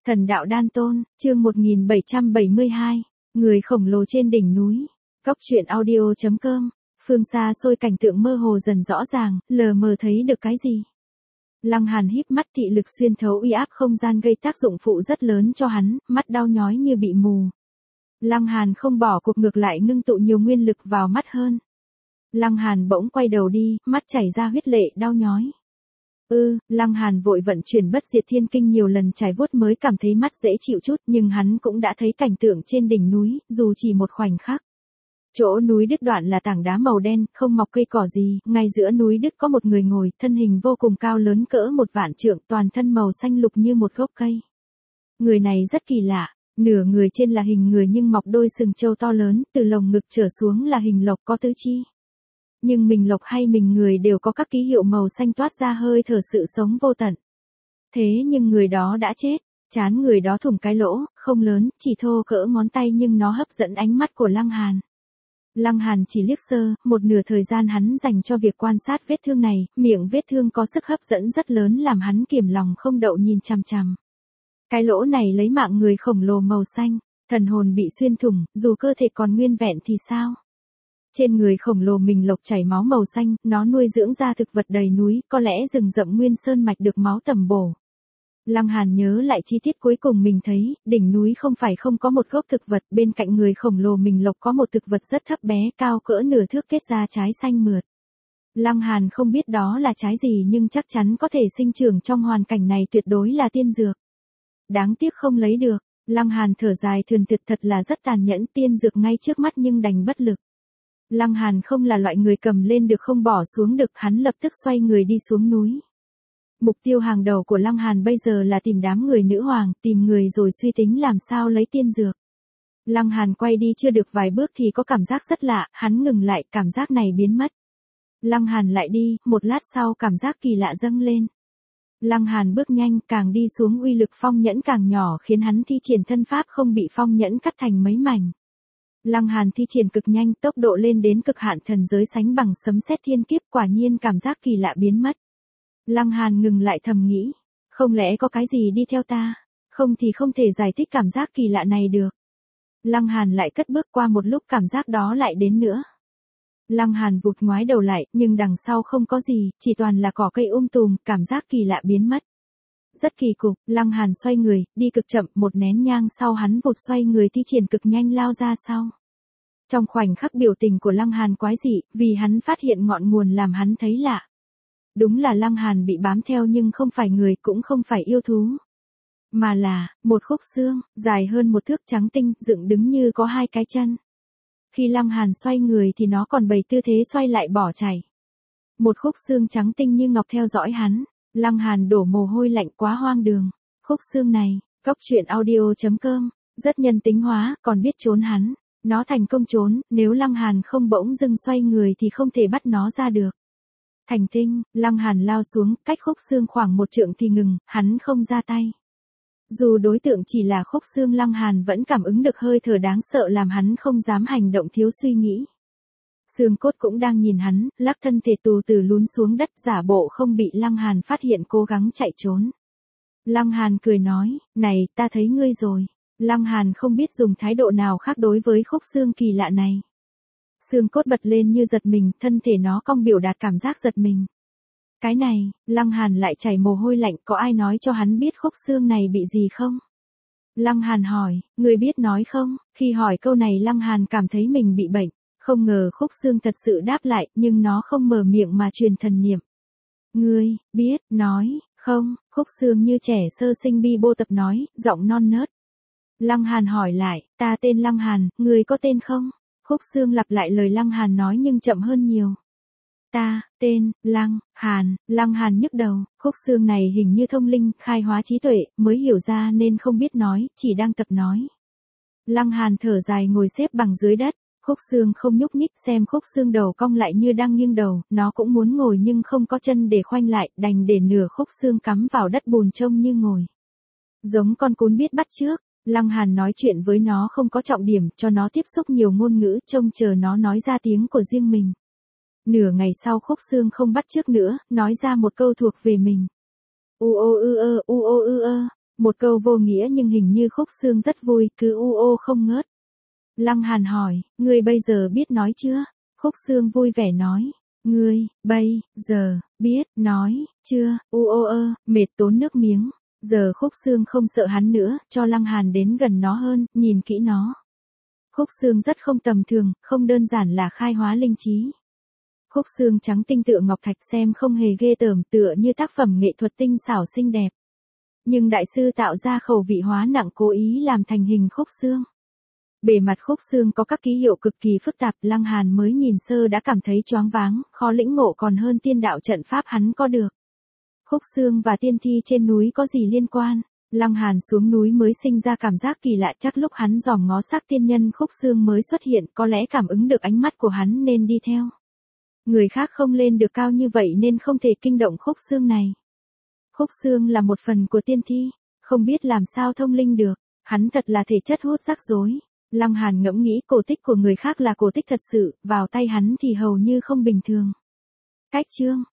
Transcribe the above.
Thần đạo đan tôn, chương 1772, người khổng lồ trên đỉnh núi. Góc truyện audio.com, phương xa xôi cảnh tượng mơ hồ dần rõ ràng, lờ mờ thấy được cái gì. Lăng Hàn híp mắt, thị lực xuyên thấu uy áp không gian gây tác dụng phụ rất lớn cho hắn, mắt đau nhói như bị mù. Lăng Hàn không bỏ cuộc, ngược lại ngưng tụ nhiều nguyên lực vào mắt hơn. Lăng Hàn bỗng quay đầu đi, mắt chảy ra huyết lệ, đau nhói. Lăng Hàn vội vận chuyển bất diệt thiên kinh nhiều lần trải vuốt mới cảm thấy mắt dễ chịu chút, nhưng hắn cũng đã thấy cảnh tượng trên đỉnh núi, dù chỉ một khoảnh khắc. Chỗ núi đứt đoạn là tảng đá màu đen, không mọc cây cỏ gì, ngay giữa núi đứt có một người ngồi, thân hình vô cùng cao lớn cỡ 1.000 trượng, toàn thân màu xanh lục như một gốc cây. Người này rất kỳ lạ, nửa người trên là hình người nhưng mọc đôi sừng trâu to lớn, từ lồng ngực trở xuống là hình lộc có tứ chi. Nhưng mình lộc hay mình người đều có các ký hiệu màu xanh toát ra hơi thở sự sống vô tận. Thế nhưng người đó đã chết, trán người đó thủng cái lỗ, không lớn, chỉ thô cỡ ngón tay nhưng nó hấp dẫn ánh mắt của Lăng Hàn. Lăng Hàn chỉ liếc sơ, một nửa thời gian hắn dành cho việc quan sát vết thương này, miệng vết thương có sức hấp dẫn rất lớn làm hắn kiềm lòng không đậu nhìn chằm chằm. Cái lỗ này lấy mạng người khổng lồ màu xanh, thần hồn bị xuyên thủng, dù cơ thể còn nguyên vẹn thì sao? Trên người khổng lồ mình lộc chảy máu màu xanh, nó nuôi dưỡng ra thực vật đầy núi, có lẽ rừng rậm nguyên sơn mạch được máu tầm bổ. Lăng Hàn nhớ lại chi tiết cuối cùng mình thấy, đỉnh núi không phải không có một gốc thực vật, bên cạnh người khổng lồ mình lộc có một thực vật rất thấp bé, cao cỡ nửa thước kết ra trái xanh mượt. Lăng Hàn không biết đó là trái gì nhưng chắc chắn có thể sinh trưởng trong hoàn cảnh này, tuyệt đối là tiên dược. Đáng tiếc không lấy được, Lăng Hàn thở dài thườn thượt, thật là rất tàn nhẫn, tiên dược ngay trước mắt nhưng đành bất lực. Lăng Hàn không là loại người cầm lên được không bỏ xuống được, hắn lập tức xoay người đi xuống núi. Mục tiêu hàng đầu của Lăng Hàn bây giờ là tìm đám người nữ hoàng, tìm người rồi suy tính làm sao lấy tiên dược. Lăng Hàn quay đi chưa được vài bước thì có cảm giác rất lạ, hắn ngừng lại, cảm giác này biến mất. Lăng Hàn lại đi, một lát sau cảm giác kỳ lạ dâng lên. Lăng Hàn bước nhanh, càng đi xuống uy lực phong nhẫn càng nhỏ khiến hắn thi triển thân pháp không bị phong nhẫn cắt thành mấy mảnh. Lăng Hàn thi triển cực nhanh, tốc độ lên đến cực hạn, thần giới sánh bằng sấm sét thiên kiếp, quả nhiên cảm giác kỳ lạ biến mất. Lăng Hàn ngừng lại thầm nghĩ, không lẽ có cái gì đi theo ta, không thì không thể giải thích cảm giác kỳ lạ này được. Lăng Hàn lại cất bước, qua một lúc cảm giác đó lại đến nữa. Lăng Hàn vụt ngoái đầu lại, nhưng đằng sau không có gì, chỉ toàn là cỏ cây tùm, cảm giác kỳ lạ biến mất. Rất kỳ cục, Lăng Hàn xoay người, đi cực chậm, một nén nhang sau hắn vụt xoay người thi triển cực nhanh lao ra sau. Trong khoảnh khắc biểu tình của Lăng Hàn quái dị, vì hắn phát hiện ngọn nguồn làm hắn thấy lạ. Đúng là Lăng Hàn bị bám theo nhưng không phải người, cũng không phải yêu thú. Mà là, một khúc xương, dài hơn 1 thước trắng tinh, dựng đứng như có 2 cái chân. Khi Lăng Hàn xoay người thì nó còn bày tư thế xoay lại bỏ chạy. Một khúc xương trắng tinh như ngọc theo dõi hắn. Lăng Hàn đổ mồ hôi lạnh, quá hoang đường. Khúc xương này, góc truyện audio.com, rất nhân tính hóa, còn biết trốn hắn. Nó thành công trốn, nếu Lăng Hàn không bỗng dưng xoay người thì không thể bắt nó ra được. Thành tinh, Lăng Hàn lao xuống, cách khúc xương khoảng 1 trượng thì ngừng, hắn không ra tay. Dù đối tượng chỉ là khúc xương, Lăng Hàn vẫn cảm ứng được hơi thở đáng sợ làm hắn không dám hành động thiếu suy nghĩ. Xương cốt cũng đang nhìn hắn, lắc thân thể từ từ lún xuống đất, giả bộ không bị Lăng Hàn phát hiện, cố gắng chạy trốn. Lăng Hàn cười nói, này, ta thấy ngươi rồi. Lăng Hàn không biết dùng thái độ nào khác đối với khúc xương kỳ lạ này. Xương cốt bật lên như giật mình, thân thể nó cong biểu đạt cảm giác giật mình. Cái này, Lăng Hàn lại chảy mồ hôi lạnh, có ai nói cho hắn biết khúc xương này bị gì không? Lăng Hàn hỏi, người biết nói không? Khi hỏi câu này Lăng Hàn cảm thấy mình bị bệnh. Không ngờ khúc xương thật sự đáp lại, nhưng nó không mở miệng mà truyền thần niệm. Ngươi, biết, nói, không, khúc xương như trẻ sơ sinh bi bô tập nói, giọng non nớt. Lăng Hàn hỏi lại, ta tên Lăng Hàn, ngươi có tên không? Khúc xương lặp lại lời Lăng Hàn nói nhưng chậm hơn nhiều. Ta, tên, Lăng Hàn nhức đầu, khúc xương này hình như thông linh, khai hóa trí tuệ, mới hiểu ra nên không biết nói, chỉ đang tập nói. Lăng Hàn thở dài ngồi xếp bằng dưới đất. Khúc xương không nhúc nhích, xem khúc xương đầu cong lại như đang nghiêng đầu, nó cũng muốn ngồi nhưng không có chân để khoanh lại, đành để nửa khúc xương cắm vào đất bùn trông như ngồi. Giống con cún biết bắt chước, Lăng Hàn nói chuyện với nó không có trọng điểm, cho nó tiếp xúc nhiều ngôn ngữ, trông chờ nó nói ra tiếng của riêng mình. Nửa ngày sau khúc xương không bắt chước nữa, nói ra một câu thuộc về mình. U ô ư ơ, Một câu vô nghĩa nhưng hình như Khúc Xương rất vui, cứ u ô không ngớt. Lăng Hàn hỏi, ngươi bây giờ biết nói chưa? Khúc Xương vui vẻ nói, ngươi, bây, giờ, biết, nói, chưa, u ô ơ, mệt tốn nước miếng. Giờ Khúc Xương không sợ hắn nữa, cho Lăng Hàn đến gần nó hơn, nhìn kỹ nó. Khúc Xương rất không tầm thường, không đơn giản là khai hóa linh trí. Khúc xương trắng tinh tựa ngọc thạch xem không hề ghê tởm, tựa như tác phẩm nghệ thuật tinh xảo xinh đẹp. Nhưng đại sư tạo ra khẩu vị hóa nặng cố ý làm thành hình khúc xương. Bề mặt khúc xương có các ký hiệu cực kỳ phức tạp, Lăng Hàn mới nhìn sơ đã cảm thấy choáng váng, khó lĩnh ngộ còn hơn tiên đạo trận pháp hắn có được. Khúc xương và tiên thi trên núi có gì liên quan? Lăng Hàn xuống núi mới sinh ra cảm giác kỳ lạ, chắc lúc hắn dòm ngó xác tiên nhân khúc xương mới xuất hiện, có lẽ cảm ứng được ánh mắt của hắn nên đi theo. Người khác không lên được cao như vậy nên không thể kinh động khúc xương này. Khúc xương là một phần của tiên thi, không biết làm sao thông linh được, hắn thật là thể chất hút rắc rối. Lăng Hàn ngẫm nghĩ cổ tích của người khác là cổ tích thật sự, vào tay hắn thì hầu như không bình thường. Cách chương